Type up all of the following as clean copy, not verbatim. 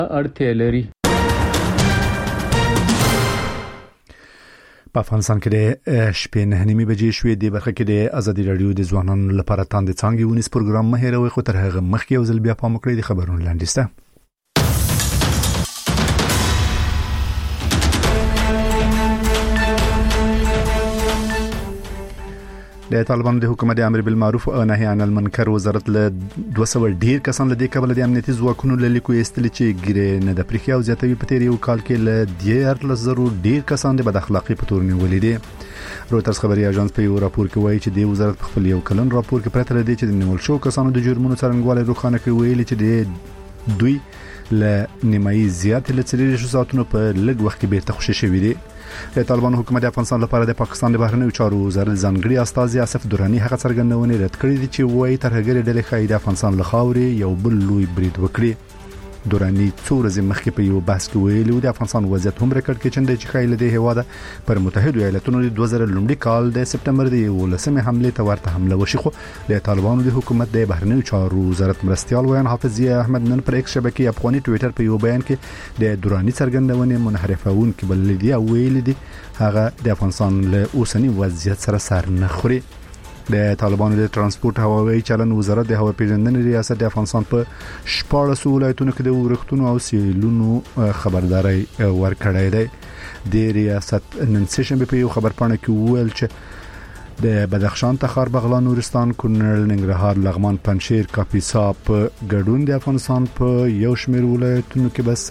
اړتیا لري. په افغانستان کې د شپې 9:30 بجې شوې د برخه کې د ازادي رادیو د ځوانانو لپاره تاند څنګه ونیس پروګرام مهیروي خو تر هغه مخکې یو ځل بیا پام وکړئ د خبرونو لاندې. د طالبانو د حکومت د امر بالمعروف او نهي عن المنکر وزارت له 200 ډیر کسان له دې کبل د امنیتي ځواکونو له لیکو استل چې ګیره نه د پریخي او زیاتوي په تیر یو کال کې له 10,000 ډیر کسان د بد اخلاقی په تور نیولې دي. رويټرز خبري اژانس په یو راپور کې وایي چې د وزارت په خپل یو کلن راپور کې پرته لدی چې د نیول شو کسانو د جرمونو څرنګوالی روښانه کوي ویلي چې د دوی له نیمایي زیات له 3 ساعتونو په لږ وخت کې بیرته خوشی شوی دي. د طالبانو حکومت د افغانستان لپاره د پاکستان د بهرنیو چارو وزارت ځانګړي استاذ آصف درانی هغه څرګندونه رد کړې دي چې وایي ترهګری ډلې خای د افغانستان له خاورې یو بل لوی برید وکړي. درانی څو ورځې مخکې په یو بحث کې ویلي د افغانستان وضعیت هم ریکارډ کې چې خای له دې هواده پر متحده ایالاتونو د 2000 لومړي کال د سپټمبر د 11 حمله ته ورته حمله وشي. خو د طالبانو د حکومت د بهرنیو چارو وزارت مرستيال ویان حافظ احمد نن پر ایکس شبکې افغاني ټوئیټر په یو بیان کې د درانی څرګندونه منحرفون کې بل دي او ویل دي هغه د افغانستان له اوسنی وضعیت سره سر نه خوري. د طالبانو د ترانسپورت هوایي چلن وزارت د هوا پیژندنې ریاست د افغانستان په 14 ولایتونو کې د ورښتونو او سیلونو خبرداري ورکړې ده. د ریاست نن سیشن په یو خبر پاڼه کې ویل چې د بدخشان تخار بغلان نورستان کونړ ننګرهار لغمان پنجشیر کاپیسا په ګډون د افغانستان په یو شمېر ولایتونو کې به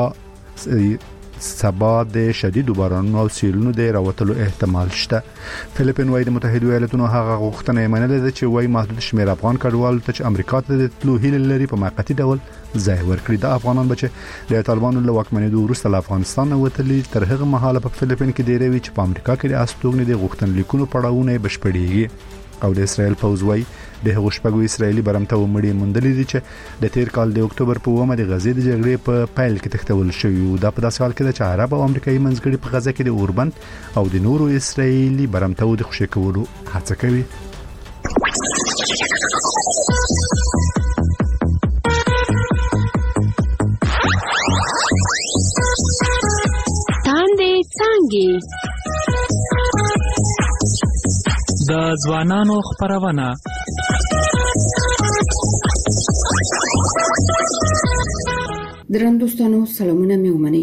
سبا د شدید بارانونو او سیلونو د راوتلو احتمال شته. فلیپین وايي د متحده ایالاتونو هغه غوښتنه منلې ده چې وايي محدود شمېر افغان کډوالو ته امریکا ته د تلو هیله لري په موقتی ډول ځای ورکړي. د افغانان بچ د طالبانو له واکمنۍ وروسته له افغانستان وتلي تر هغه مهاله په فلیپین کې ډیری وی چې په امریکا کې د استوګنې د غوښتنلیکونو پړاوونه بشپړېږي. او د اسرائیل پوز وايي د هغو شپږو اسرائیلي برمته ومړي مندلې دي چې د تیر کال د اکتوبر په 1 د غزې د جګړې په پایل کې تختول شوی او دا په داسې حال کې چې عرب او امریکایي منځګړي په غزه کې د اوربند او د نورو اسرائیلي برمته د خوشی کولو هڅه کوي. تاندې څنګه د ځوانانو خبرونه درنوستانو سلامونه مې ومنئ.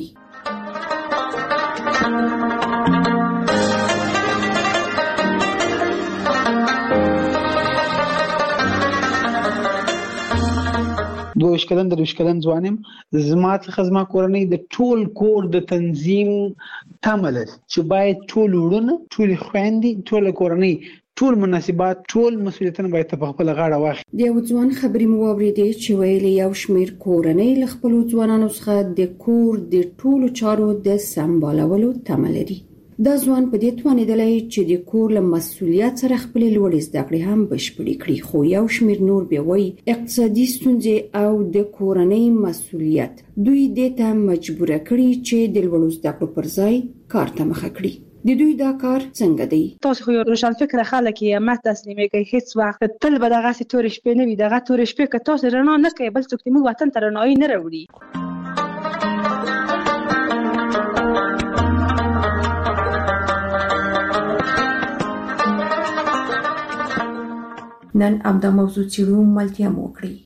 دوه شکلن ځوانم زما څخه کورنۍ د ټول کور د تنظیم تمل چې باید ټول ورونه ټول خويندې ټول کورنۍ ټول مناسبات ټول مسؤلیتونه باید په خپل غاړه واخلي. د یو ځوان خبرې مو واورېدې چې ویلي یو شمېر کورنۍ له خپل ځوانانو څخه د کور د ټولو چارو د سمبالولو تمه لري. دا ځوان په دې توانیدلی چې د کور له مسؤلیت سره خپل لوړې زده کړې هم بشپړې کړي، خو یو شمېر نور بیا وایي اقتصادي ستونزې او د کورنۍ مسؤلیت دوی دې ته مجبور کړي چې د لوړو زده کړو پر ځای کار ته مخه کړي. د دوی دا کار څنګه دی؟ تاسو خو روشن فکر خلک یې ما تسلیمې کوي هیڅ وخت تل به دغه تورې شپې نه وي. دغه تورې شپې که تاسو رڼا نه کوي بل څوک موږ وطن ته رڼایي نه راوړي. نن امدا موضوع چیرو ملتیا موکړي.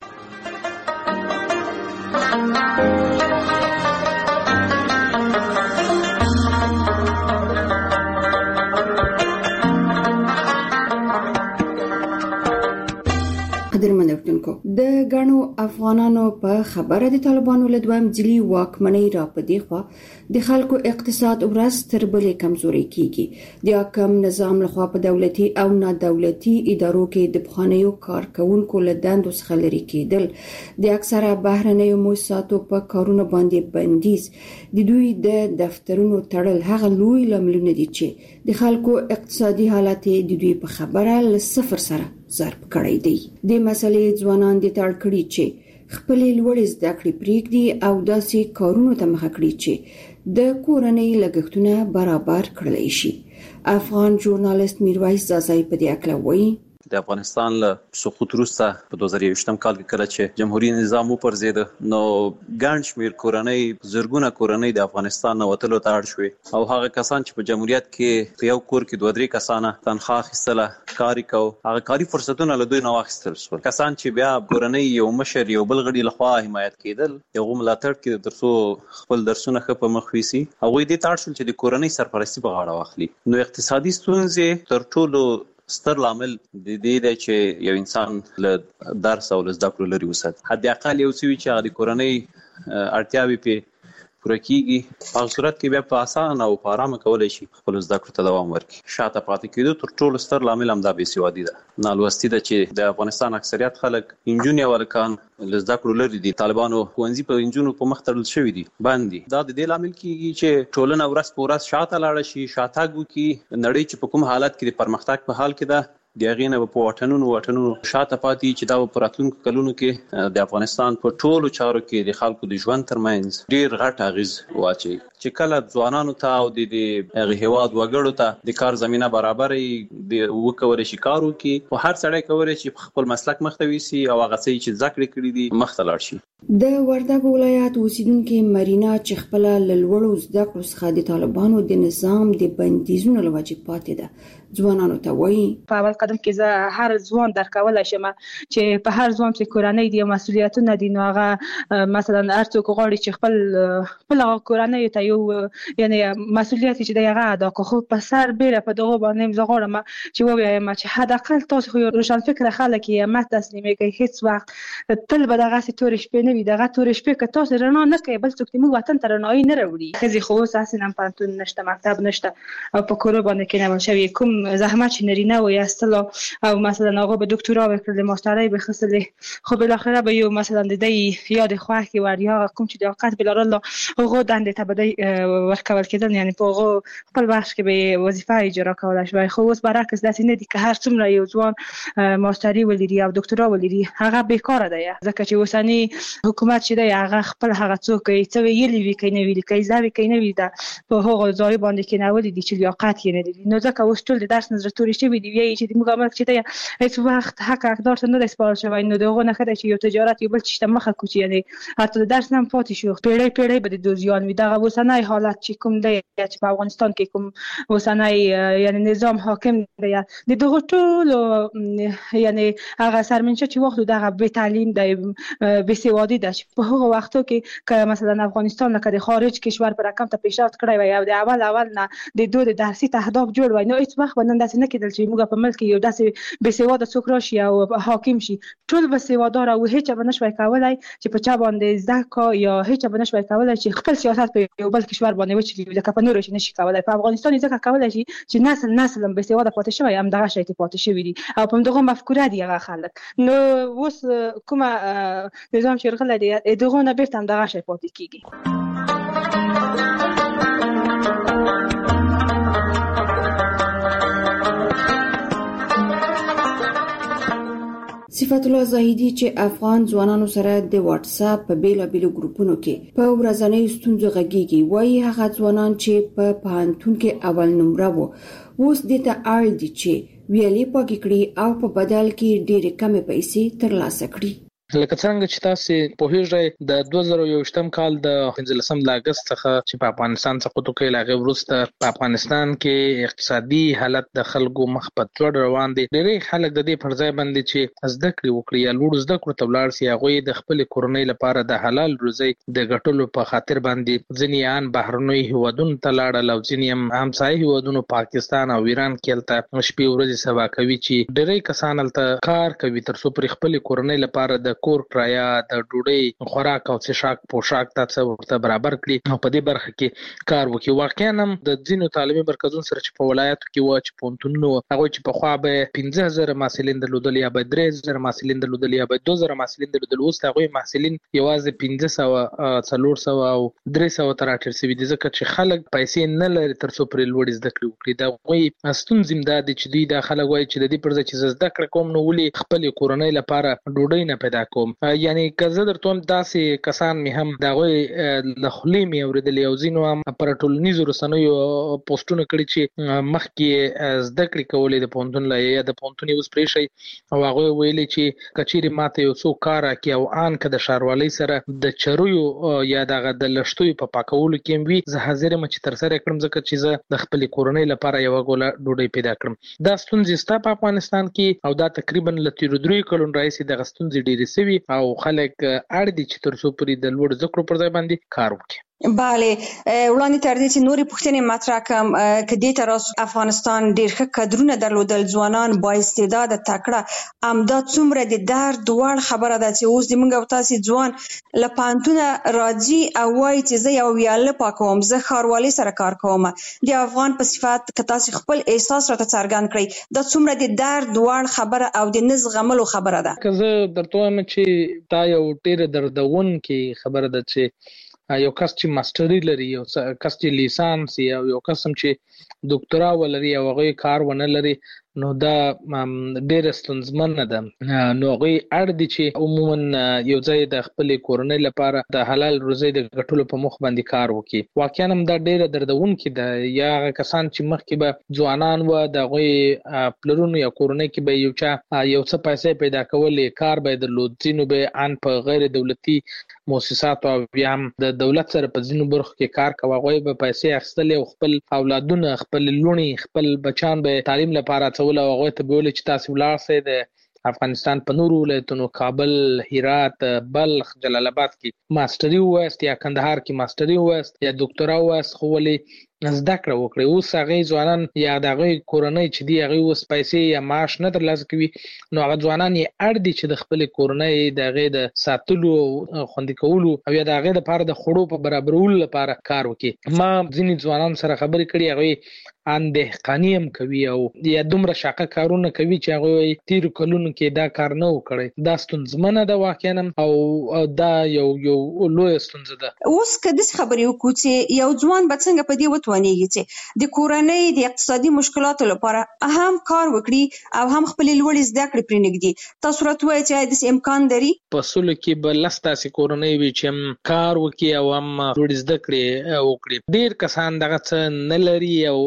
قدرمن اردوونکو د غاڼو افغانانو په خبره د طالبانو له دوام ځلي واکمنۍ را پدې خوا د خلکو اقتصاد ورځ تر بلې کمزوري کیږي. د حکم نظام لخوا په دولتي او نه دولتي ادارو کې د بخانیو کارکونکو له دندو څخه لري کېدل، د اکثره بهرنیو مؤسساتو په کارونو باندې بندیز، د دوی د دفترونو تړل هغه لوی لاملونه دي چې د خلکو اقتصادي حالت د دوی په خبره له صفر سره ضرب کړی دی. د مسلې ځوانان د تړ کړي چې خپل لوړې زده کړې پریږدي او داسې کارونو ته مخه کړي چې د کورنۍ لګښتونه برابر کړلی شي. افغان ژورنالیست میرویس زازای په دې اړه وایي د افغانستان له سقوط وروسته په 2021 کال کې کله چې جمهوریت نظام وپرځید نو ګڼ شمېر کورنۍ زرګونه کورنۍ د افغانستان نه وتلو ته اړ شوې او هغه کسان چې په جمهوریت کې په یو کور کې 2-3 کسانه تنخواه اخیستله کار کو هغه کاري فرصتونه له دوی نه واخیستل شول کسان چې بیا کورنۍ یو مشر یو بل غړي لخوا حمایت کېدل یو ملاتړ کې ترڅو خپل درسونه ښه په مخ ویسي هغوی دې ته اړ شول چې د کورنۍ سرپرستي په غاړه واخلي نو اقتصادي ستونزې تر ټولو ستر لامل د دې دی چې یو انسان له درس او له زده کړو لرې وساتي حد اقل یو څه وي چې هغه د کورنۍ اړتیاوې پرې پوره کېږي په هغه صورت کې بیا په اسانه او په ارامه کولی شي خپلو زده کړو ته دوام ورکړي شاته پاتې کېدو تر ټولو ستر لامل همدا بېسوادي ده نالوستي ده چې د افغانستان اکثریت خلک نجونې او هلکان له زده کړو لرې دي طالبانو ښوونځي په نجونو په مخ تړل شوي دي بند دي دا د دې لامل کېږي چې ټولنه ورځ په ورځ شاته لاړه شي شاتګ وکړي نړۍ چې په کوم حالت کې د پرمختګ په حال کې ده د هغې نه به په واټنونو شاته پاتې چې دا به په راتلونکو کلونو کې د افغانستان په ټولو چارو کې د خلکو د ژوند ترمنځ ډېر غټ اغېز واچوي چې کله ځوانانو ته او د هغې هېواد وګړو ته د کار زمینه برابره وکولی شي کار وکړي خو هر سړی کولی شي خپل مسلک مخته ویسي او هغه څه چې زده کړې کړي دي مخته لاړ شي د وردګ ولایت اوسیدونکي مرینا چې خپل له لوړو زده کړو څخه د طالبانو د نظام د بندیزونو له وجې پاتې ده ځوانانو ته وایي په اول قدم کې زه هر ځوان درکولی شم چې په هر ځوان چې کورنۍ دي مسؤلیتونه دي نو هغه مثلا هر څوک غواړي چې خپل کورنۍ ته یو یعنی مسؤلیت چې دی هغه ادا کړي خو په سر بیره په دغه باندې زه غواړم چې ووایم چې حداقل تاسو خو روشنفکره خلک یې مه تسلیمېږئ هېڅ وخت تل به دغسې تورې شپې نه وي دغه تورې شپې که تاسو رڼا نه کوئ بل څوک زموږ وطن ته رڼایي نه راوړي ښځې خو اوس هسې هم پوهنتون نشته مکتب نشته او په کورو باندې کېنول شوي کوم زحمت چې نارینه و ایستلو او مثلا هغه به دکترا وکړل ماسترۍ به خصلې خو بالاخره به یو مثلا د دې یاد خوښ ور یا کوم چې د اوقات بلارل هغه دندې ته به ورکول کېدل یعنی په هغه خپل وخت کې به وظیفه اجرا کولای شي خو اوس برعکس داسې نه دي که هر څومره یو ځوان ماسترۍ ولري او دکترا ولري هغه بیکاره دی ځکه چې اوسنی حکومت چې دی هغه خپل هغه څوک څه ویلي وي که نه ویلي که زده وي که نه وي په هغو ځایو باندې کېنولي دي چې لیاقت یې نه لري نو ځکه اوس ټول د درس نه زړه تورې شوي دي وایي چې زموږ ملک چې دی هېڅ وخت حق حقدار ته نه دی سپارل شوی نو د هغو نه ښه دی چې یو تجارت یو بل چیز ته مخه کړو چې یعنې حتی د درس نه هم پاتې شو پیړۍ به د دوزیان وي دغه اوسنی حالت چې کوم دی چې په افغانستان کې کوم اوسنی یعنی نظام حاکم دی د دغو ټولو یعنې هغه سرمنشه چې واخلو دغه بې تعلیم دی بېسوادي ده چې په هغو وختو کې که مثلا افغانستان لکه د خارج کشور په رقم ته پیشرفت کړی وی او د اول نه د دو د درسي اهداف جوړ وی نو هېڅ وخت به نن داسې نه کېدل چې موږ په ملک کې یو داسې بېسواده څوک راشي او حاکم شي ټول به سوادار او هېچا به نشوی کولی چې په چا باندې زده کړه یا هېچا به نشوی کولی چې خپل سیاست په یو بل کشور باندې وچلي لکه په نورو چې نشي کولی په افغانستان یې ځکه کولی شي چې نسل هم بېسواده پاتې شوی همدغه شی کې پاتې شوي دي او په همدغه مفکوره دي هغه خلک نو اوس کومه نظام چې راغلی دی دغو نه بېرته همدغه شی پاتې کېږي صفت الله زاهدي چې افغان ځوانانو سره د واتس اپ په بیلابیلو ګروپونو کې په ورځنۍ ستونزو غږیږي وایي هغه ځوانان چې په پوهنتون کې اول نمره وو اوس دې ته اړ دي چې ویلې پاکې کړي او په بدل کې ډېرې کمې پیسې ترلاسه کړي لکه څنګه چې تاسو پوهیږئ د 2021 کال د 15 د اگست څخه چې په افغانستان سقوط وکړ لاغه وروسته په افغانستان کې اقتصادي حالت د خلکو مخ په ځوړ روان دي ډېری خلک د دې پرځای باندې چې زده کړې وکړي یا لوړ زده کړو ته ولاړ شي هغه د خپل کورنۍ لپاره د حلال روزي د ګټلو په خاطر باندې ځینې ان بهرنوي هیوادونو ته لاړل او ځینې همسایه هیوادونو پاکستان او ایران کې تلته شپې ورځې سبا کوي چې ډېری کسان تل کار کوي تر څو پر خپل کورنۍ لپاره د کور کرایه د ډوډۍ خوراک او څښاک پوشاک ته ورته برابر کړي او په دې برخه کې کار وکړي واقعا هم د ځینو تعلیمي مرکزونو سره چې په ولایتو کې و چې پونتونو هغه چې په خوا به 15000 محصلین درلودل یا به 3000 محصلین درلودل یا به 2000 محصلین درلودل اوس هغه محصلین یوازې 1500 او 300 تر اټر سوي دي ځکه چې خلک پیسې نه لري تر څو پر لوړ زده کړې وکړي دا وایي ستونزې دا دي چې دوی د خلک وایي چې د دې پر ځای چې زده کړه کوم نو ولي خپل کورنۍ لپاره ډوډۍ نه پیدا کوم. یعنی که زه درته داسې کسان مې هم دغه له خلې مې اوریدل او زینو هم پر ټولنیزو رسنیو پوسټونه کړي چې مخکې زده کړې کولې د پوهنتون لا یا د پوهنتون اوس پرې شي او هغه ویلي چې کچېرې ماته یو څو کار کوي او ان که د ښاروالۍ سره د چرویو یا دغه د لښتیو په پاکولو کې وي زه حاضر یم چې تر سره کړم ځکه چې زه د خپل کورنۍ لپاره یو غوله ډوډۍ پیدا کړم. دا ستونزې ستا په افغانستان کې او دا تقریبا ل 3 کلونو راځي د ستونزې ډېرې سوي او خلک اړ دي چې تر څو پورې د لوړ زده کړو پر ځای باندې کار وکړي. بله وړاندې تر دې چې نورې پوښتنې مطرح کړم که دې تر اوسه افغانستان ډېر ښه کادرونه درلودل ځوانان با استعداده تکړه همدا څومره د درد وړ خبره ده چې اوس د موږ او تاسې ځوان له پوهنتونه راځي او وایي چې زه یو ویاله پاکوم زه ښاروالۍ سره کار کوم. د افغان په صفت که تاسې خپل احساس راته څرګند کړئ دا څومره د درد وړ خبره او د نه زغملو خبره ده. که زه درته وایم چې دا یو ډېره دردونکې خبره ده چې یو کس چې ماستري لري یو کس چې لیسانس یا یو کس چې ډاکټرا ولري او هغه کار ونه لري نو دا ډېر ستونزمنه ده. نو هغه اړ دي چې عموما یو ځای د خپل کورنۍ لپاره د حلال روزي د ګټلو په مخ باندې کار وکړي. واقعا هم دا ډېر دردونکې ده. یا کسان چې مخکې به ځوانان و د غوي پلرونو یا کورنۍ کې به یو څه پیسې پیدا کولې کار به درلود ځینو به ان په غیر دولتي مؤسسات او بیا هم د دولت سره په ځینو برخو کې کار کوي غوي به پیسې اخیستلې او خپل اولادونه خپل لونی خپل بچان به تعلیم لپاره څول او هغه ته ویل چې تاسو ولاړ سئ د افغانستان په نورو ولایتونو کابل، هرات، بلخ، جلال آباد کې ماستري وایست یا کندهار کې ماستري وایست یا ډاکټرا وایست خو ولې زده کړه وکړي. اوس هغه ځوانان یا دغه کورنۍ چې دی هغه اوس پیسې یا معاش نه ترلاسه کوي نو هغه ځوانان یې اړ دي چې د خپل کورنۍ دغه د ساتلو خوندي کولو او یا دغه لپاره د خړو په برابرولو لپاره کار وکړي. ما ځینې ځوانان سره خبرې کړې هغه ان دهقاني هم کوي او یا دومره شاقه کارونه کوي چې هغه تیر کلونو کې دا کار نه وکړي. دا ستونزمنه ده واقعا او دا یو لوی ستونزه ده. اوس که د خبرې وکړو چې یو ځوان به څنګه په دې وتوانیږي چې د کورنۍ د اقتصادي مشکلاتو لپاره هم کار وکړي او هم خپل لوړ زده کړې پرې نږدي. تاسو راته وایئ چې د امکان لري په سلو کې به لستاسې کورنۍ وي چې هم کار وکړي او هم لوړ زده کړې وکړي. ډېر کسان دغه څه نه لري او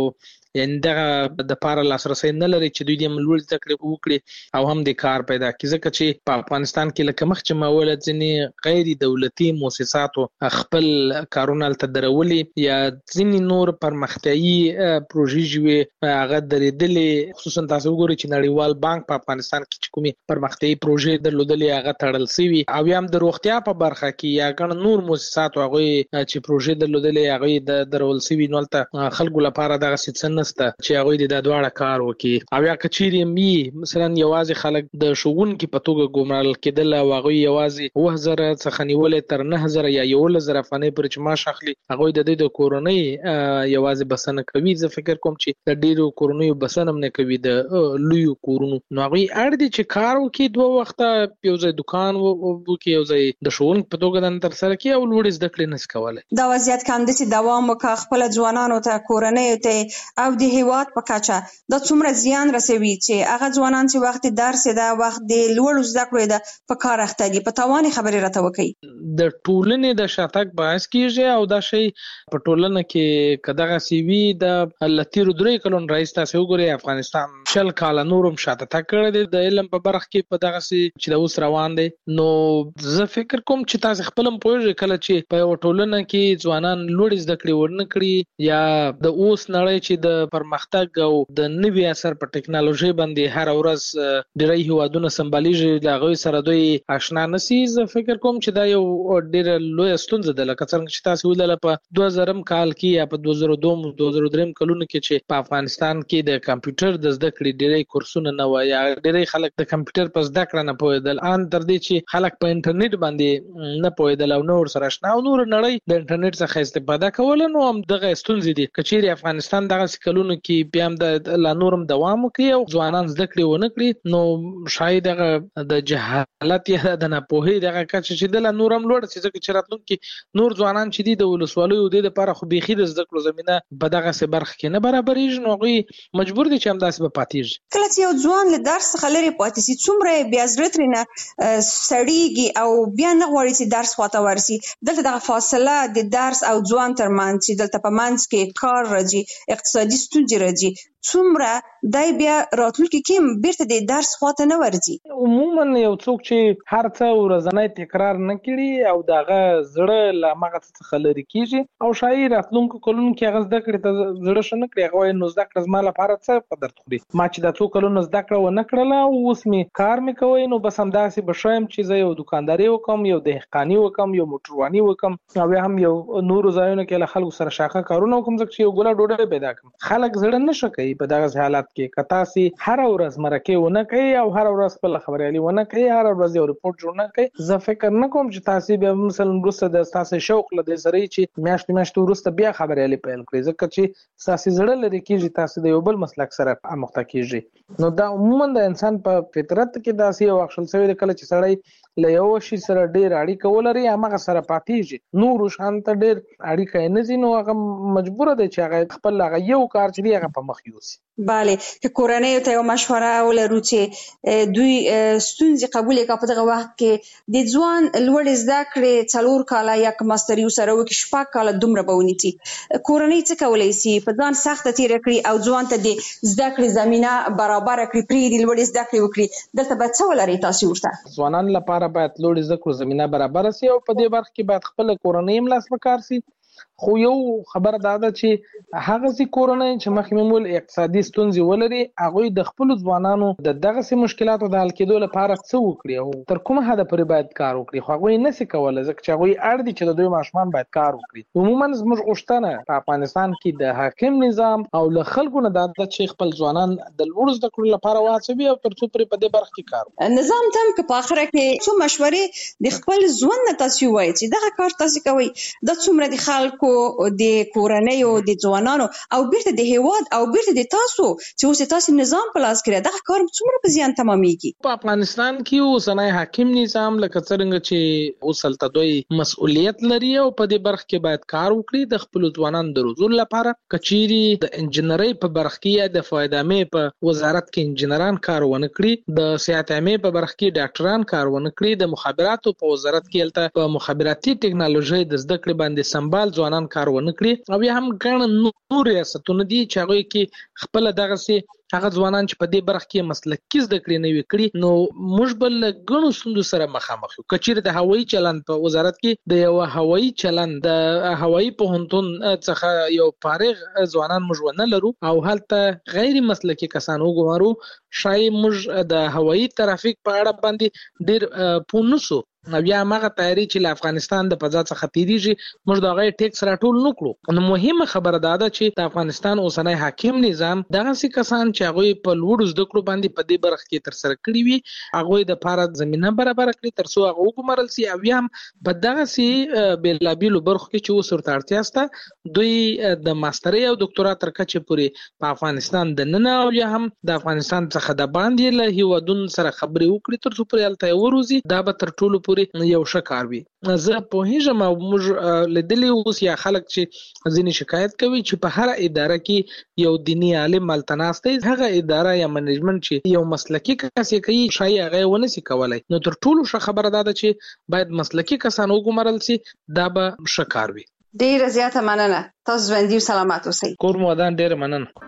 یعنی دغه د پاره لاسرسي نه لري چې دوی د لوړ زده کړې وکړي او هم د کار پیدا کړي. ځکه چې په افغانستان کې لکه مخ چې ماول ځینې غیر دولتي مؤسساتو خپل کارونه تل درولي یا ځینې نور پرمختیایي پروژې جوړې هغه درېدلې. خصوصا تاسو وګورئ چې نړیوال بانک په افغانستان کې چې کومي پرمختیایي پروژې درلودلې هغه تړل شوی او هم د روغتیا په برخه کې یا ګڼ نور مؤسسات هغه چې پروژې درلودلې هغه د درول شوی نو ته خلکو لپاره دغه څه نسته چې هغه د دواړه کار وکړي. او یا کچيري می مثلا یوازې خلک د شوونکي په توګه ګمرال کېدل او هغه یوازې 2000 څخه نیولې تر 9000 یا 11000 افغانۍ پر چې معاش اخلي هغه د کورنۍ یوازې بسنه کوي. زه فکر کوم چې د ډیرو کورنۍ بسنه نه کوي د لوی کورونو نو هغه اړ دي چې کار وکړي دوه وخته یو ځای دکان وکړي یو ځای د شوونکي په توګه د تر سره کې او لوړ زده کړې نس کوله. دا وضعیت کاندي چې دوام وکړي خپل ځوانانو ته کورنۍ ته او د هیواد په کچه دا څومره زیان رسوي چې هغه ځوانان چې وخت درس ده وخت د لوړ زده کړې ده په کار اخته دي. په توان خبرې راته وکړي. د ټولنې د شاتګ باعث کیږي او دا شی په ټولنه کې کداغه سی وی د لتیر 3 کلون رئیس تاسو وګورئ افغانستان شل کال نورم شاته تکړه دي د علم په برخه کې په دغه سی چې د اوس روان دي. نو زه فکر کوم چې تاسو خپلم پوهیږئ کله چې په ټولنه کې ځوانان لوړ زده کړې ورنه کړی یا د اوس نړۍ چې د پرمختګ او د نوي اثر په ټکنالوژي باندې هر ورځ ډېری هیوادونه سمبالېږي د هغوی سره دوی آشنا نشي. زه فکر کوم چې دا یو ډېره لویه ستونزه ده لکه څنګه چې تاسو ولیدل په 2000 کال کې یا په 2002-2003 کلونو کې چې په افغانستان کې د کمپیوټر د زده کړې ډېری کورسونه نه وو یا ډېری خلک د کمپیوټر په زده کړه نه پوهېدل ان تر دې چې خلک په انټرنیټ باندې نه پوهېدل او نور سره آشنا او نور نړۍ د انټرنیټ څخه استفاده کوله. نو هم دغه ستونزې دي. کچېرې افغانستان دغه کلونو کې بیا هم د لا نورم دوام کوي او ځوانان زده کړې ونه کړي نو شاید هغه د جهالت یا د ناپوهۍ دغه کچه چې د لا نورم لوړ شي ځکه چې راتلونکي نور ځوانان چې دي د ولسوالیو د لپاره خو بيخي د زده کړو زمينه په دغه سه برخه کې نه برابرېږي نو غوي مجبور دي چې هم داسې به پاتېږي. کله چې یو ځوان له درس څخه لري پاتې سي څومره بیا زړه ترنه سړیږي او بیا نه غواړي چې درس خواته ورسي. دلته دغه فاصله د درس او ځوان ترمنځ چې دلته په منځ کې کار راځي اقتصادي ستونزې راځي څومره دای بیا راتلونکي کې بیرته د درس خواته نه ورځي. عموما یو څوک چې هر څه ورځنی تکرار نه کړي او دغه زړه لا مغه څخه لري کیږي او شاید راتلونکو کلونو کې هغه زده کړي ته زړه شنه کړي هغه نو زده کړه زما لپاره څه په درد خوري ما چې د څو کلونو زده کړه و نه کړله او اوس می کار می کوي نو بس هم داسې بشایم چې زه یو دکانداري وکم یو دهقاني وکم یو موټرواني وکم او هم یو نور ځایونه کې له خلکو سره شاخه کارونه وکم ځکه چې یو ګوله ډوډۍ پیدا کړم. خلک زړه نشه کوي په دغه حالت کې کتا سي هر ورځ مرکه ونه کوي او هر ورځ په خبريالي ونه کوي هر ورځ یو ریپورت جوړ نه کوي. زه فکر نه کوم چې تاسو به مثلا روسه د تاسو شوق له دې سره چې میاشت ورسته بیا خبريالي پیل کړئ ځکه چې تاسو زړه لري کېږي تاسو د یو بل مسلک سره مخته کېږي نو دا عموما د انسان په فطرت کې داسې یو اخشل سوی کله چې سړی له یو شي سره ډېر اړیکه ولري هغه سره پاتېږي نور شانت ډېر اړیکه نه زینو هغه مجبور دی چې هغه خپل هغه یو کار چې هغه په مخ یوسي. بله که کورنۍ ته یو مشوره ولرو چې دوی ستونزې قبول کړي په دغه وخت کې د ځوان لوړ زده کړې 4 کاله یا ماستری سره وکړي 6 کاله دومره بونیتي کورنۍ څه کولای شي په ځان سخت تیر کړی او ځوان ته د زده کړې زمينه برابر کړي پری د لوړ زده کړې وکړي دلته به څه ولري تاسو ورته ځوانان لپاره باید لوړ زده کړو زمينه برابر شي او په دې برخه کې باید خپل کورنۍ ملاس وکړ شي. خو یو خبر داده چې هغه سي کورنۍ چې مخمول اقتصادي ستونزې ولري هغه د خپل ځوانانو د دغه سي مشکلاتو د حل کېدو لپاره څه وکړي او تر کومه حد پورې باید کار وکړي خو هغه نه سي کولای ځکه چې هغه اړ دي چې د دوی ماشومان باید کار وکړي. عموما زموږ غوښتنه په افغانستان کې د حاکم نظام او له خلکو نه داده چې خپل ځوانان د لوړ زده کړو لپاره واچوي او تر څو پورې په دې برخه کې کار نظام تم که په اخره کې څو مشورې د خپل ځوان نه تاسو وایي چې دغه کار تاسو کوي د څومره د خلکو د کورنۍ او د ځوانانو او بیرته د هیواد او بیرته د تاسو چې اوس تاسو نظام په لاس کې دغه کار څومره په زیان تمامېږي. په افغانستان کې اوسنۍ حاکم نظام لکه څنګه چې اوسلته دوی مسؤلیت لري او په دې برخه کې باید کار وکړي د خپل ځوانانو د روزلو لپاره کچيري د انجنیري په برخه کې د فایدامې په وزارت کې انجنیران کار ونه کړي د صحت عامه په برخه کې ډاکټران کار ونه کړي د مخابراتو په وزارت کې الته په مخابراتي ټکنالوژي د زده کړې باندې سمبال ځوانان کار ونه کړي او بیا هم ګڼ نور ریاستونه دي چې هغه کې خپل دغه سي هغه ځوانان چې په دې برخه کې مسلکي زده کړې نه وکړي نو موږ بل ګڼو ستونزو سره مخامخ یو. کچیر د هوایي چلند په وزارت کې د یو هوایي چلند د هوایي پوهنتون څخه یو فارغ ځوانان موږ نه لرو او هلته غیر مسلکي کسان وګورو شاید موږ د هوایي ترافیک په اړه باندې ډیر پونسو نو بیا هغه تیاری چې له افغانستان د فضا څخه تیریږي موږ دا غي ټیکس راټول نکړو. نو مهمه خبره ده چې د افغانستان اوسنۍ حاکم نظام دغه سي کسان چې هغه په لوړ زده کړو باندې په دې برخه کې تر سره کړی وي هغه د لپاره زمينه برابر کړي تر څو هغه وګمرل سي او بیا هم په دغه سي بلابیلو برخه کې چې وسورته اړتیاسته دوی د ماستري او ډاکټورا تر کچې پورې په افغانستان د نن او یا هم د افغانستان څخه د باندې له هیوادونو سره خبرې وکړي تر څو پورې الته وروزي دا به تر ټولو یو شکار وي. زه په هیڅ ما موږ لیدلی اوس یا خلک چې ځینې شکایت کوي چې په هر اداره کې یو دینی عالم ملتناسته هغه اداره یا منیجمنت چې یو مسلکی کس کوي شای هغه ونه سي کولای نو تر ټولو ښه خبره ده چې باید مسلکی کسان وګمرل سي دا به شکار وي. ډیره زیاته مننه تاسو ژوندۍ سلامات اوسئ. کور مو ودان ډیره مننه.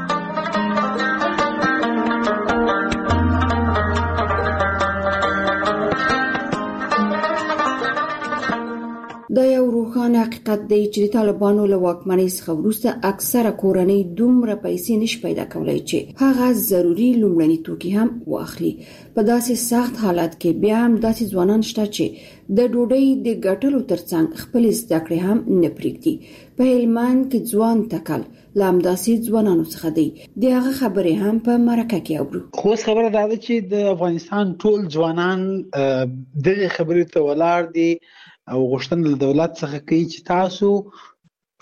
دا یو روښانه حقیقت دی چې طالبانو له واکمنۍ څخه وروسته اکثره کورنۍ دومره پیسې نشي پیدا کولای چې هغه ضروري لومړني توکي هم واخلي. په داسې سخت حالت کې بیا هم داسې ځوانان شته چې د ډوډۍ د ګټلو ترڅنګ خپل زده کړې هم نه پرېږدي. په هلمند کې ځوان تکل لامداسې ځوانانو څخه دی د هغه خبرې هم په مرکه کې اورو. خو خبره دا ده چې د افغانستان ټول ځوانان دغه خبرې ته ولاړ دي او غوښتنه له دولت څخه کوي چې تاسو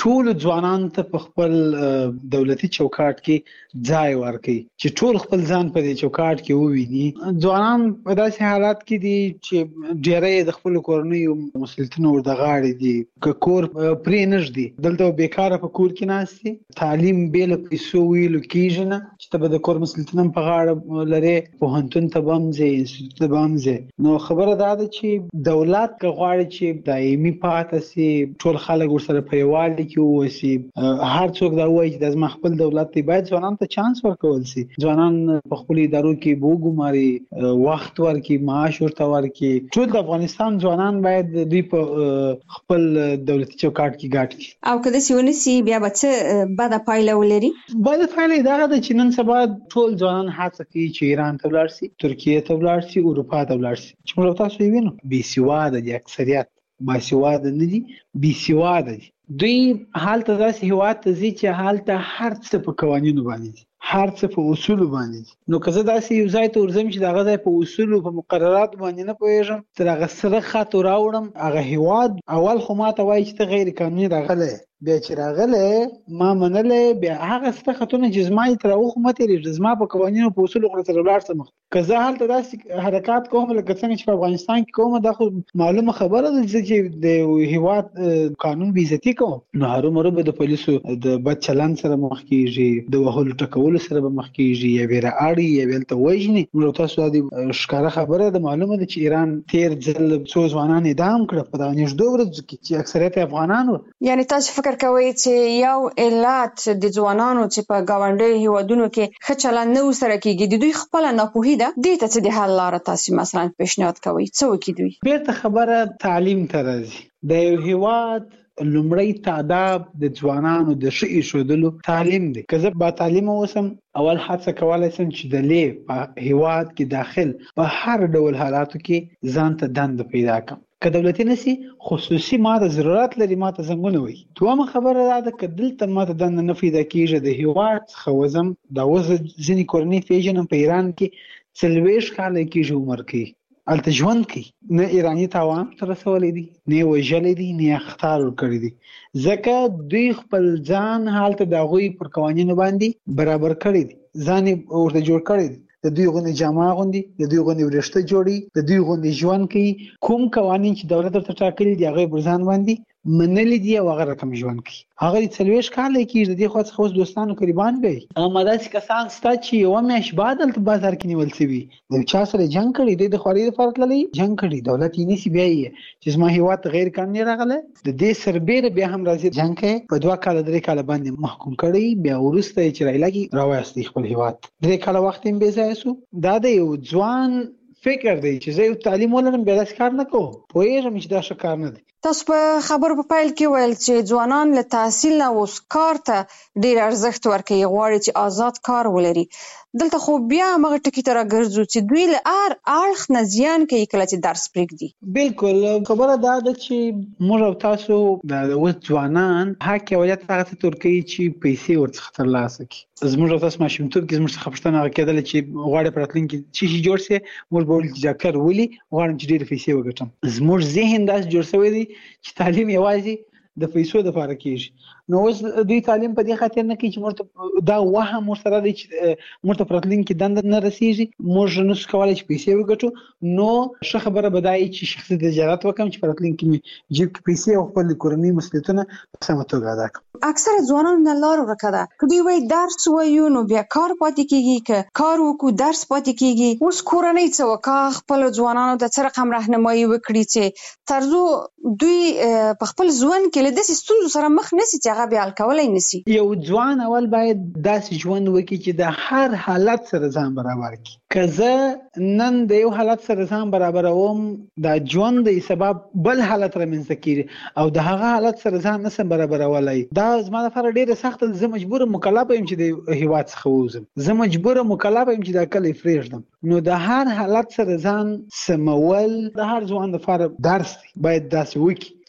ټول ځوانان ته په خپل دولتي چوکاټ کې ځای ورکړي چې ټول خپل ځان په دې چوکاټ کې وویني. ځوانان په داسې حالات کې دي چې ډېری د خپل کورنیو مسؤلیتونو ور د غاړې دي، که کور پرې نږدي دلته بیکاره په کور کې ناست دي، تعلیم بې له پیسو ویلو کېږي نه چې ته به د کور مسؤلیتونه په غاړه لرې، پوهنتون ته به هم ځې، انسټیټیوټ ته به هم ځې. نو خبره دا ده چې دولت که غواړي چې دایمي پاتې سي، ټول خلک ورسره په یووالي کې واوسي، هر څوک دا وایي چې دا زما خپل دولت دی، باید ځوانانو ته چانس ورکول سي. ځوانان په خپلو ادارو کې وګماري، وخت ورکړي، معاش ورته ورکړي. ټول د افغانستان ځوانان باید دوی په خپل دولتي چوکاټ کې ګډ کړي. او که داسې ونه سي بیا به څه بده پایله ولري؟ بده پایله دا ده چې نن سبا ټول ځوانان هڅه کوي چې ایران ته ولاړ سي، ترکیه ته ولاړ سي، اروپا ته ولاړ سي. چې موږ تاسو یې وینو بې سواده دي، اکثریت باسواده نه دي، بې سواده دي. دوی حالته داسې هیواد ته ځي چې حالته هر څه په قوانینو باندې دي، هر څه په اصولو باندې دي. نو که زه داسې یو ځای ته ورځم چې د هغه ځای په اصولو په مقرراتو باندې نه پوهېږم، تر هغه سره خط راوړم، هغه هیواد اول خو ماته وایي چې ته غیر قانوني راغلی، بیا چې راغلی ما منلی، بیا هغه سره خطونه چې زما یې تر هغو خو مه تېرېږي، زما په قوانینو په اصولو خو سره ولاړ شه مخ. که زه هلته داسې حرکات کوم لکه څنګه چې په افغانستان کې کوم، دا خو معلومه خبره ده چې د هیواد قانون بې عزتي کوم، نو هرومرو به د پولیسو د بد چلند سره مخ کېږي، د وهلو ټکولو سره به مخ کېږي، یا به رااړي یا به هلته وژني. نو تاسو دا ښکاره خبره ده، معلومه ده چې ایران تېر ځل څو ځوانان اعدام کړه په دغه نږدې ورځو کې چې اکثریت یې افغانان وو. یعنې تاسو فکر کوئ چې یو علت د ځوانانو چې په ګاونډیو هیوادونو کې ښه چلند نه ورسره کېږي د دوی خپله ناپوهي ده؟ دې ته څه د حل لاره تاسو مثلا پیشنهاد کوئ؟ څه وکړي دوی؟ بېرته خبره تعلیم ته راځي. د یو هیواد لومړی تعداد د ځوانانو د ښه ایښودلو تعلیم دی. که زه با تعلیمه اوسم، اول هڅه کولی شم چې د لې په هیواد کې داخل په هر ډول حالاتو کې ځان ته دنده پیدا کړم. که دولتي نسی خصوصي ما ته ضرورت لري، ما ته زنګونه وي. دومره خبره دا ده که دلته ما ته دنده نه پیدا کېږي، د هیواد څخه وځم، دا اوس ځینې کورنۍ پېژنم په ایران کې 40 کاله کېږي عمر کوي، هلته ژوند کوي، نه ایراني تاوان ته رسولی دی، نه یې وژلی دی، نه یې اخطار ورکړی دی، ځکه دوی خپل ځان هلته د هغوی پر قوانینو باندې برابر کړی دی، ځان یې ورته جوړ کړی دی. د دوی غوندې جامه اغوندي، د دوی غوندې وریښته جوړي، د دوی غوندې ژوند کوي. کوم قوانین چې دولت ورته ټاکلي دي هغه یې پر ځان باندې منلي دي او هغه رقم ژوند کوي. هغه 40 کاله کېږي، د دې خوا څخه اوس دوستانو قریبان به وي. اما داسې کسان شته چې یوه میاشت بعد هلته بازار کې نیول شوي، د یو چا سره جنګ کړی دی، د خوارۍ دپاره تللی جنګ کړي، دولت یې نیسي، بیا یې چې زما هېواد ته غیر قانوني راغلی، د دې سربیره بیا هم راځي جنګ کوي، په 2 کاله 3 کاله باندې محکوم کړی، بیا وروسته یې چې رایلګي راوایستی خپل هېواد. 3 کاله وخت یې بې ځایه شو. دا د یو ځوان فکر دی چې زه یو تعلیم ولرم بیا داسې کار نه کوم، پوهېږم چې دا ښه کار نه دی. تاسو په خبرو په پیل کې ویل چې ځوانان له تحصیل نه اوس کار ته ډېر ارزښت ورکوي، غواړي چې آزاد کار ولري. دلته خو بیا همغه ټکي ته راګرځو چې دوی له هر اړخ نه زیان کوي کله چې درس پرېږدي. بالکل خبره دا ده چې موږ او تاسو د اوس ځوانان حق اولت هغه ته ورکوي چې پیسې ورڅخه ترلاسه کړي. زموږ او تاسو ماشومتوب کې زموږ څخه پوښتنه هغه کېدله چې غواړې په راتلونکي کې څه شي جوړ سي، موږ به ویل چې ډاکټر ولي غواړم چې ډېرې پیسې وګټم. زموږ ذهن داسې جوړ شوی دی چې تعلیم یوازې د پیسو دپاره کېږي. نو اوس دوی تعلیم په دې خاطر نه کوي چې موږ ته دا وهم ورسره دی چې موږ ته په راتلونکي کې دنده نه رسېږي، موږ نشو کولی چې پیسې وګټو. نو ښه خبره به دا وي چې شخصي تجارت وکړم چې په راتلونکي کې جیب کې پیسې او خپل کورنۍ مسؤلیتونه په سمه توګه ادا کړم. اکثره ځوانانو نه لار ورکه ده، که دوی وایي درس ووایو نو بیا کار پاتې کېږي، که کار وکړو درس پاتې کېږي. اوس کورنۍ څه وکړه، خپلو ځوانانو ته څه رقم رهنمایي وکړي چې تر څو دوی په خپل ژوند کې له داسې ستونزو سره مخ نه سي چې هغه بیا حل کولی نه سي. یو ځوان اول باید داسې ژوند وکړي چې د هر حالت سره ځان برابر کړي. که زه نن د یو حالت سره ځان برابروم، دا ژوند د سبب بل حالت رامنځته کېږي او د هغه حالت سره ځان نشم برابرولی، دا زما لپاره ډېره سخته ده. زه مجبوره مکلفه یم چې د هېواد څخه ووځم، زه مجبوره مکلفه یم چې دا کلی پرېږدم. نو د هر حالت سره ځان سمول د هر ځوان لپاره درس دی، باید داسې وکړي.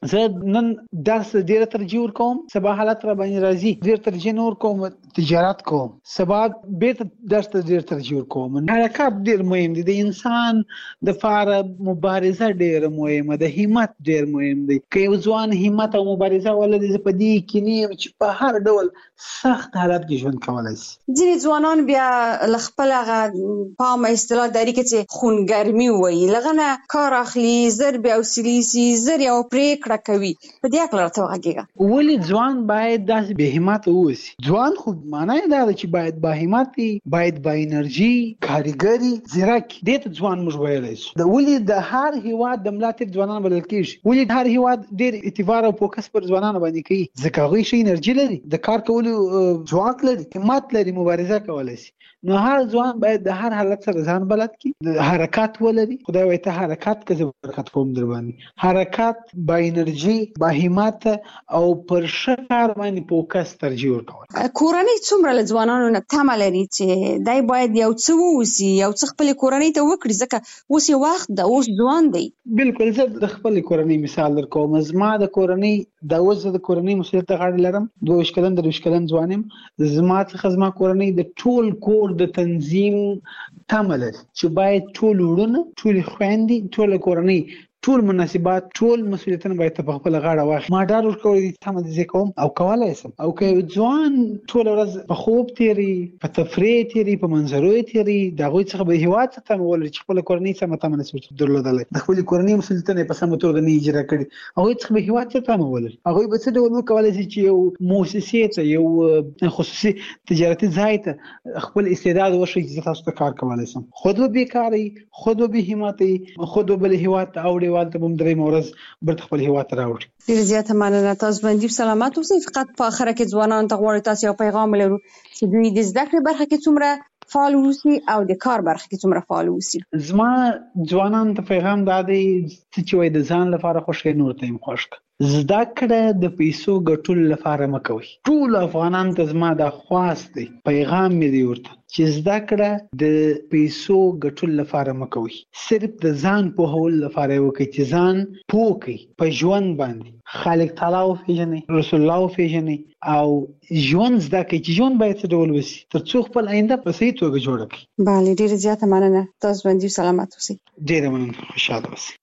زه نن درس ډیر ترجیح ورکوم، سبا حالت را باندې راځي ډیر ترجیح نور کوم، تجارت کوم، سبا به درس ډیر ترجیح ورکوم. حرکت ډیر مهم دي، د انسان د فار مبارزه ډیر مهمه ده، همت ډیر مهم دی. که یو ځوان همت او مبارزه ولري په دې کې نیم چې په هر ډول سخت حالت کې ژوند کولای شي. ځینې ځوانان بیا خپل هغه پام اصطلاح داري کې چې خونګرمي وایي، لغنه کار اخلي، زر بیا وسلیسي، زر یو پریکړه کوي. په دې اړه راته وغږیږه. ولې ځوان باید داسې بې همت اوسي؟ ځوان خو معنی دا ده چې باید با همت وي، باید با انرژي، کارګري، ځیرک. دې ته ځوان موږ ویلی شو. ولې د هر هیواد د ملا تیر ځوانان بلل کېږي؟ ولې هر هیواد ډېر اعتبار او فوکس پر ځوانانو باندې کوي؟ ځکه هغوی ښه انرژي لري، د کار کولو ځواک لري، همت لري، مبارزه کولی شي. نو هر ځوان باید د هر حالت سره ځان بلد کړي، حرکت ولري. خدای وایي ته حرکت که زه برکت کوم در باندې. حرکت، با انرژي، با همت او پر ښه کار باندې فوکس ترجیح ورکول. کورنۍ څومره له ځوانانو نه تمه لري چې دای باید یو څه ووسي، یو څه خپلې کورنۍ ته وکړي، ځکه اوس یې وخت ده، اوس ځوان دی. بالکل. زه د خپلې کورنۍ مثال در کوم. زما د کورنۍ د اوس د کورنۍ مسؤلیت ته غاړه لرم. 22 کلن 23 کلن ځوان یم. زما څخه زما کورنۍ د ټول کور د تنظیم تمه لري چې باید ټول وروڼه، ټولې خویندې، ټوله کورنۍ، ټول مناسبات، ټول مسؤلیتونه باید په خپل غاړه واخلي. ما ډاډ ورکولی دی تمه دې زه کوم او کولی شم. او که یو ځوان ټوله ورځ په خوب تېري، په تفریح تېري، په منظرو یې تېري، د هغوی څخه به هېواد ته تمه ولري چې خپله کورنۍ سمه تمه نشي ورته درلودلی، د خپلې کورنۍ مسؤلیتونه یې په سمه توګه نه اجرا کړي، هغوی څخه به هېواد ته تمه ولري. هغوی به څه ډول وکولی شي چې یو مؤسسې ته، یو خصوصي تجارتي ځای ته خپل استعداد وښیي چې زه تاسو ته کار کولی شم. خود به بېکاره وي، خود به بېهمته وي، خود به بل هېواد ته اوړي، والته به هم درېیمه ورځ برته خپل هېواد ته راوړي. ډېره زیاته مننه. تاسو باندې سلامت اوسئ. فقط په اخره کې ځوانانو ته غواړو تاسو یو پیغام ولرو چې دوی د زده کړې برخه کې څومره فعال اوسي او د کار برخه کې څومره فعال اوسي. زما ځوانانو ته پیغام دا دی چې وایي د ځان لپاره خوښ کړئ، نور ته هم خوښ کړئ. زده کړه د پیسو ګټلو لپاره مه کوئ. ټول افغانانو ته زما دا خواست دی، پیغام مې دی ورته چې زده کړه د پیسو ګټلو لپاره مه کوئ. صرف د ځان پوهولو لپاره یې وکړئ چې ځان پوه کړئ په ژوند باندې، خالق تعالی وپېژنئ، رسول الله وپېژنئ او ژوند زده کړئ چې ژوند باید څه ډول وشي تر څو خپل آینده په صحیح توګه جوړه کړئ. بله، ډېره زیاته مننه. تاسو باندې سلامت اوسئ. ډېره مننه. خوشحاله اوسئ.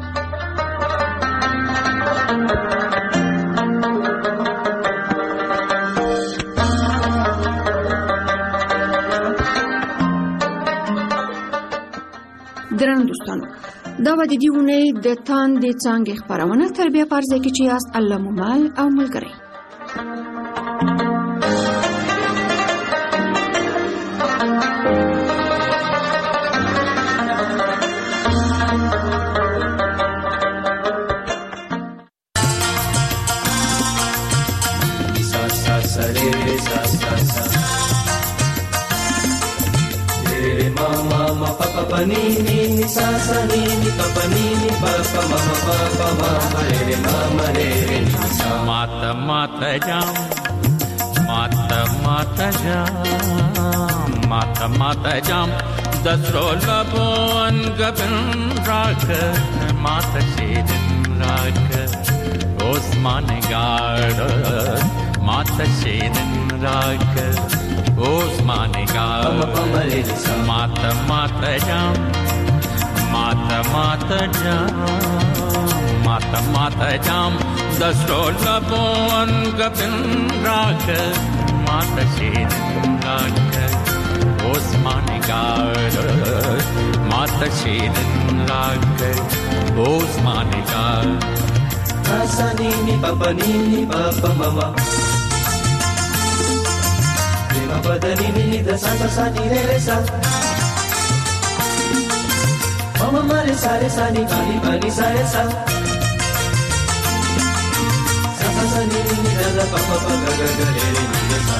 درنو دوستانو، دا و د دې اونۍ د تاندې څانګې خپرونه. تر بیا په ارزه کې چې یاست الله مو مل او ملګری. Pani ni ni sa sa ni ni pa pa ni ni pa pa ma ma re ma re ni sa. Mata mata jam, mata mata jam, mata mata jam. Dasro labon gabin rak, mata shedin rak. Osman gard, mata shedin rak. Osman gard, mata mata jam, mata mata jam, mata mata jam. Dasro labon gabin rak, mata shedin rak. Osman gard, mata shedin rak. Osman gard. Sa ni ni pa mama. Badani ni da sa ni re sa. Mama mare sa re sa ni bani sa re sa. Sa ni da pa ga re ni sa.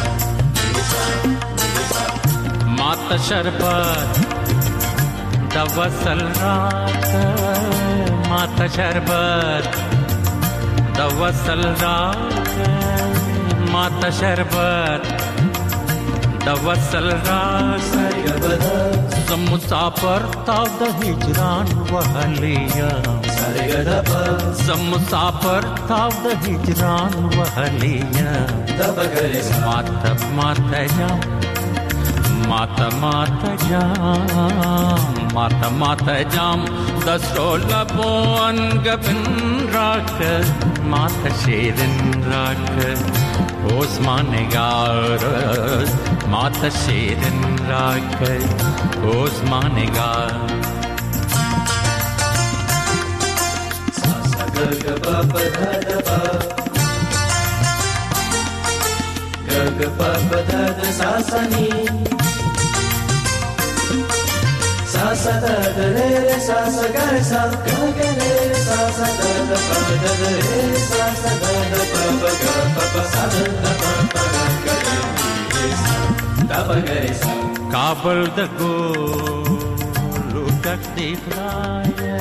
Mata sharbat da wasal raat, mata sharbat da wasal raat, mata sharbat da wasal raat. Sam musafir ta da hijran wahliya, زم مسافر تاو د هجران وهلیا ماته ماته جام ماته ماته جام ماته ماته جام دستو لبون گبن راک ماته شیرن راک اوزمانگار ماته شیرن راک اوزمانگار Gagapa padhadapa Gagapa padhada sasani Sasa dada re sasa gare sa Gaga re sasa dada padada re Sasa dada papa gapa sada papa gare sa Dapa gare sa Kabul da go lutak di playa